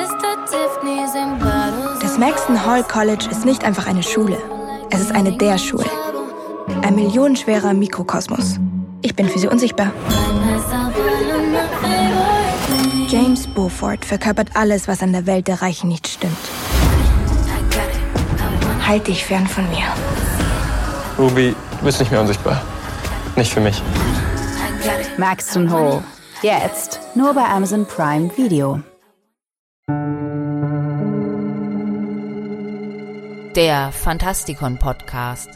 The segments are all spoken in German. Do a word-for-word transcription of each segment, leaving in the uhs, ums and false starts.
Das Maxton Hall College ist nicht einfach eine Schule. Es ist eine der Schulen. Ein millionenschwerer Mikrokosmos. Ich bin für sie unsichtbar. James Beaufort verkörpert alles, was an der Welt der Reichen nicht stimmt. Halt dich fern von mir. Ruby, du bist nicht mehr unsichtbar. Nicht für mich. Maxton Hall. Jetzt nur bei Amazon Prime Video. Der Fantastikon-Podcast.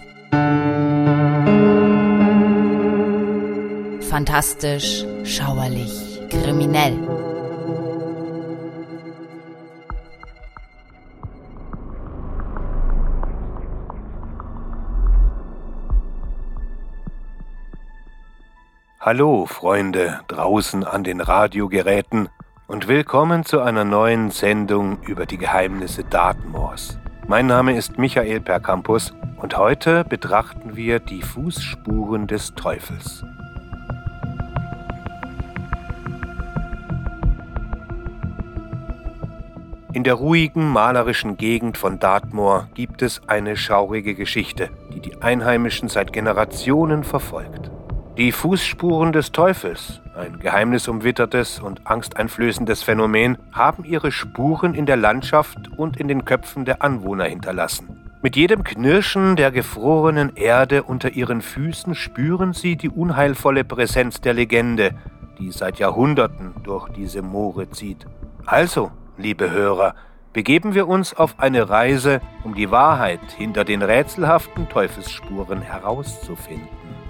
Fantastisch, schauerlich, kriminell. Hallo Freunde draußen an den Radiogeräten und willkommen zu einer neuen Sendung über die Geheimnisse Dartmoors. Mein Name ist Michael Percampus und heute betrachten wir die Fußspuren des Teufels. In der ruhigen, malerischen Gegend von Dartmoor gibt es eine schaurige Geschichte, die die Einheimischen seit Generationen verfolgt. Die Fußspuren des Teufels, ein geheimnisumwittertes und angsteinflößendes Phänomen, haben ihre Spuren in der Landschaft und in den Köpfen der Anwohner hinterlassen. Mit jedem Knirschen der gefrorenen Erde unter ihren Füßen spüren sie die unheilvolle Präsenz der Legende, die seit Jahrhunderten durch diese Moore zieht. Also, liebe Hörer, begeben wir uns auf eine Reise, um die Wahrheit hinter den rätselhaften Teufelsspuren herauszufinden.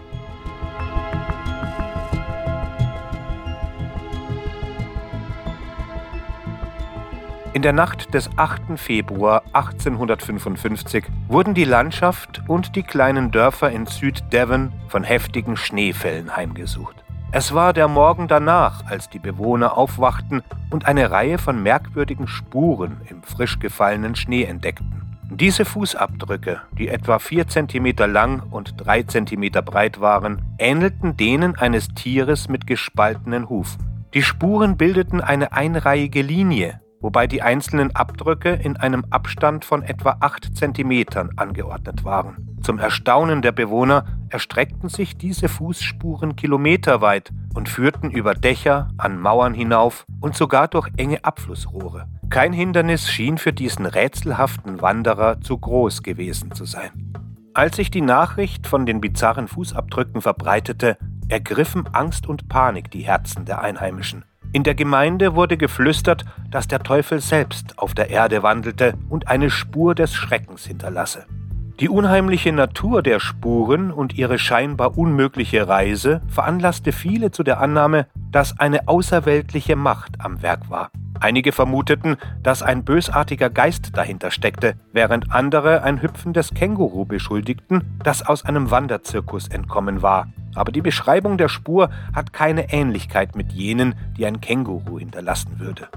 In der Nacht des achten Februar achtzehnhundertfünfundfünfzig wurden die Landschaft und die kleinen Dörfer in Süd-Devon von heftigen Schneefällen heimgesucht. Es war der Morgen danach, als die Bewohner aufwachten und eine Reihe von merkwürdigen Spuren im frisch gefallenen Schnee entdeckten. Diese Fußabdrücke, die etwa vier Zentimeter lang und drei Zentimeter breit waren, ähnelten denen eines Tieres mit gespaltenen Hufen. Die Spuren bildeten eine einreihige Linie, wobei die einzelnen Abdrücke in einem Abstand von etwa acht Zentimetern angeordnet waren. Zum Erstaunen der Bewohner erstreckten sich diese Fußspuren kilometerweit und führten über Dächer, an Mauern hinauf und sogar durch enge Abflussrohre. Kein Hindernis schien für diesen rätselhaften Wanderer zu groß gewesen zu sein. Als sich die Nachricht von den bizarren Fußabdrücken verbreitete, ergriffen Angst und Panik die Herzen der Einheimischen. In der Gemeinde wurde geflüstert, dass der Teufel selbst auf der Erde wandelte und eine Spur des Schreckens hinterlasse. Die unheimliche Natur der Spuren und ihre scheinbar unmögliche Reise veranlasste viele zu der Annahme, dass eine außerweltliche Macht am Werk war. Einige vermuteten, dass ein bösartiger Geist dahinter steckte, während andere ein hüpfendes Känguru beschuldigten, das aus einem Wanderzirkus entkommen war. Aber die Beschreibung der Spur hat keine Ähnlichkeit mit jenen, die ein Känguru hinterlassen würde.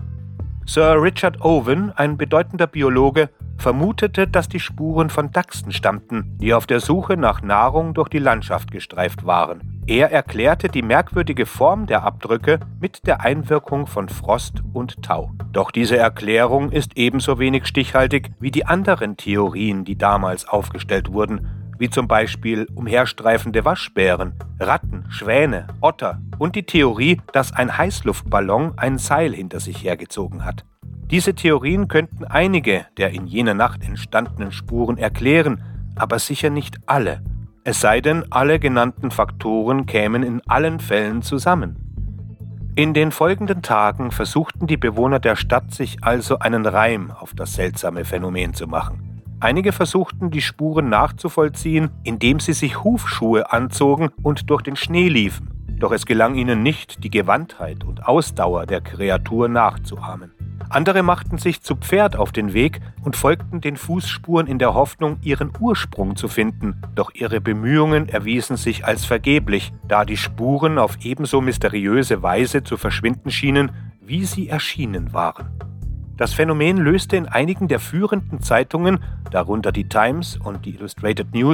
Sir Richard Owen, ein bedeutender Biologe, vermutete, dass die Spuren von Dachsen stammten, die auf der Suche nach Nahrung durch die Landschaft gestreift waren. Er erklärte die merkwürdige Form der Abdrücke mit der Einwirkung von Frost und Tau. Doch diese Erklärung ist ebenso wenig stichhaltig wie die anderen Theorien, die damals aufgestellt wurden, wie zum Beispiel umherstreifende Waschbären, Ratten, Schwäne, Otter und die Theorie, dass ein Heißluftballon ein Seil hinter sich hergezogen hat. Diese Theorien könnten einige der in jener Nacht entstandenen Spuren erklären, aber sicher nicht alle. Es sei denn, alle genannten Faktoren kämen in allen Fällen zusammen. In den folgenden Tagen versuchten die Bewohner der Stadt, sich also einen Reim auf das seltsame Phänomen zu machen. Einige versuchten, die Spuren nachzuvollziehen, indem sie sich Hufschuhe anzogen und durch den Schnee liefen. Doch es gelang ihnen nicht, die Gewandtheit und Ausdauer der Kreatur nachzuahmen. Andere machten sich zu Pferd auf den Weg und folgten den Fußspuren in der Hoffnung, ihren Ursprung zu finden. Doch ihre Bemühungen erwiesen sich als vergeblich, da die Spuren auf ebenso mysteriöse Weise zu verschwinden schienen, wie sie erschienen waren. Das Phänomen löste in einigen der führenden Zeitungen, darunter die Times und die Illustrated News,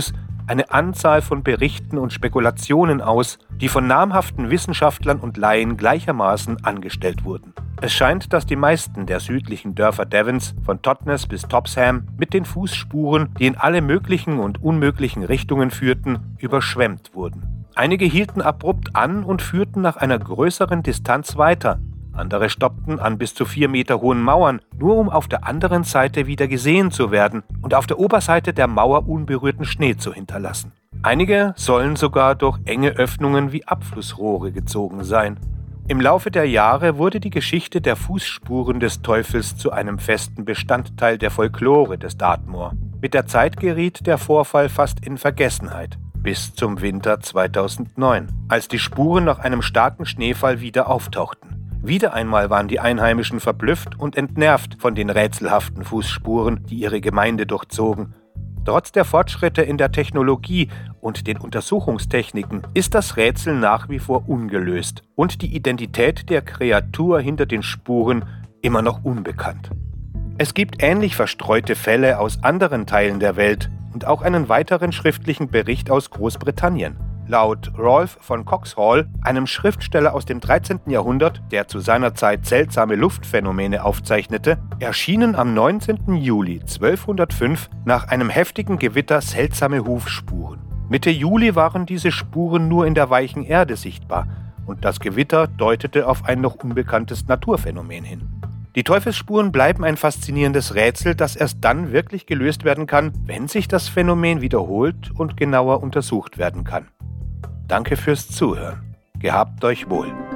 eine Anzahl von Berichten und Spekulationen aus, die von namhaften Wissenschaftlern und Laien gleichermaßen angestellt wurden. Es scheint, dass die meisten der südlichen Dörfer Devons, von Totnes bis Topsham, mit den Fußspuren, die in alle möglichen und unmöglichen Richtungen führten, überschwemmt wurden. Einige hielten abrupt an und führten nach einer größeren Distanz weiter. Andere stoppten an bis zu vier Meter hohen Mauern, nur um auf der anderen Seite wieder gesehen zu werden und auf der Oberseite der Mauer unberührten Schnee zu hinterlassen. Einige sollen sogar durch enge Öffnungen wie Abflussrohre gezogen sein. Im Laufe der Jahre wurde die Geschichte der Fußspuren des Teufels zu einem festen Bestandteil der Folklore des Dartmoor. Mit der Zeit geriet der Vorfall fast in Vergessenheit, bis zum Winter zweitausendneun, als die Spuren nach einem starken Schneefall wieder auftauchten. Wieder einmal waren die Einheimischen verblüfft und entnervt von den rätselhaften Fußspuren, die ihre Gemeinde durchzogen. Trotz der Fortschritte in der Technologie und den Untersuchungstechniken ist das Rätsel nach wie vor ungelöst und die Identität der Kreatur hinter den Spuren immer noch unbekannt. Es gibt ähnlich verstreute Fälle aus anderen Teilen der Welt und auch einen weiteren schriftlichen Bericht aus Großbritannien. Laut Rolf von Coxhall, einem Schriftsteller aus dem dreizehnten Jahrhundert, der zu seiner Zeit seltsame Luftphänomene aufzeichnete, erschienen am neunzehnten Juli zwölfhundertfünf nach einem heftigen Gewitter seltsame Hufspuren. Mitte Juli waren diese Spuren nur in der weichen Erde sichtbar und das Gewitter deutete auf ein noch unbekanntes Naturphänomen hin. Die Teufelsspuren bleiben ein faszinierendes Rätsel, das erst dann wirklich gelöst werden kann, wenn sich das Phänomen wiederholt und genauer untersucht werden kann. Danke fürs Zuhören. Gehabt euch wohl.